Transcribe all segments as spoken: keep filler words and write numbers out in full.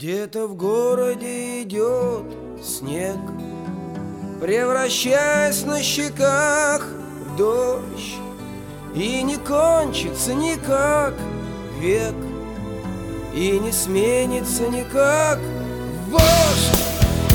Где-то в городе идет снег, превращаясь на щеках в дождь, и не кончится никак век, и не сменится никак вождь.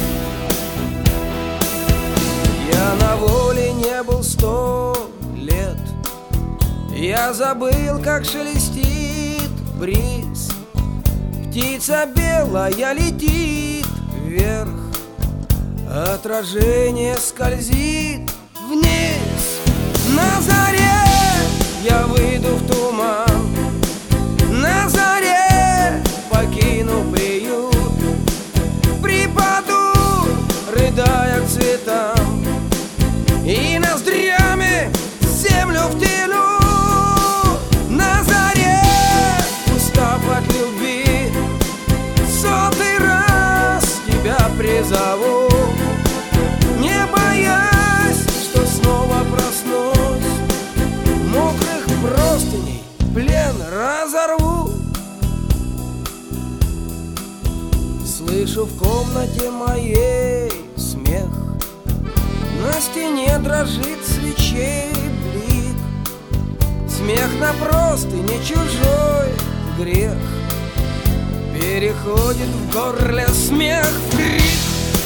Я на воле не был сто лет, я забыл, как шелестит бриз. Птица белая летит вверх, отражение скользит вниз. На заре я выйду в туман, на заре покину приют, припаду, рыдая к цветам, и ноздрями землю втяну. На заре, устав от любви, сотый раз тебя призову, не боясь, что снова проснусь, мокрых простыней плен разорву. Слышу в комнате моей смех, на стене дрожит свечей блик. Смех на простыне чужой грех, переходит в горле смех в крик.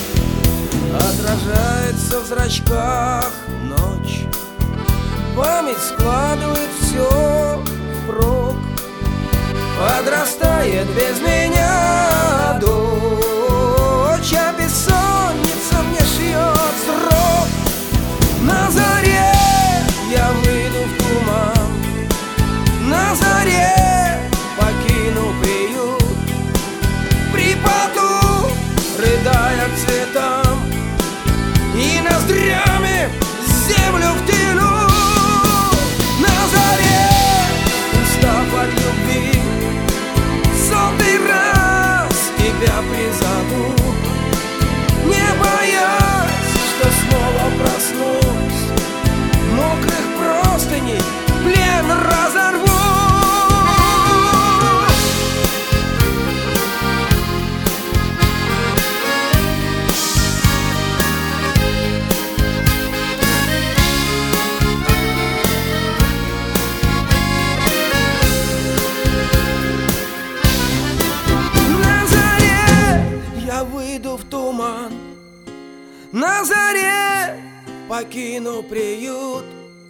Отражается в зрачках ночь, память складывает все впрок. Подрастает без меня дочь, а бессонница мне шьет срок. На заре я выйду в туман, на заре покину приют, припаду, рыдая к цветам, и ноздрями землю втяну. На заре, устав от любви, сотый раз тебя призову, не боясь, что снова проснусь, мокрых простыней плен разорву. Выйду в туман, на заре покину приют,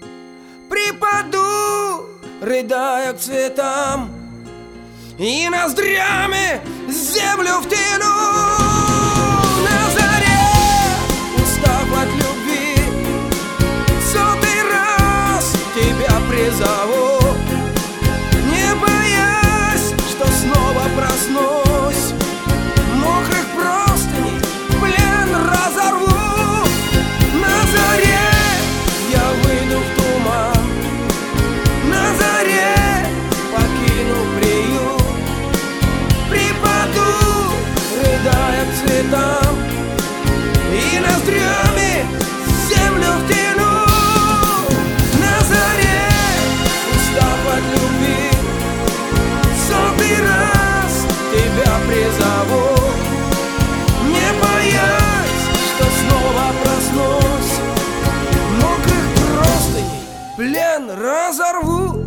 припаду, рыдая к цветам, и ноздрями землю втяну. На заре, устав от любви, сотый раз тебя призову, не боясь, что снова проснусь, мокрых простыней плен разорву. На заре я выйду в туман, на заре покину приют, припаду, рыдая к цветам, и ноздрями землю втяну. На заре, устав от любви, сотый раз тебя призову, не боясь, что снова проснусь, мокрых простыней плен разорву.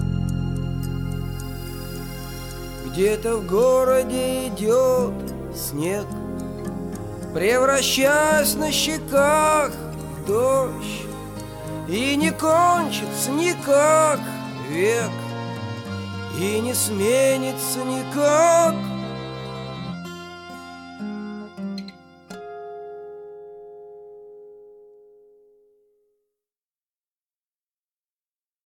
Где-то в городе идет снег, превращаясь на щеках в дождь, и не кончится никак век, и не сменится никак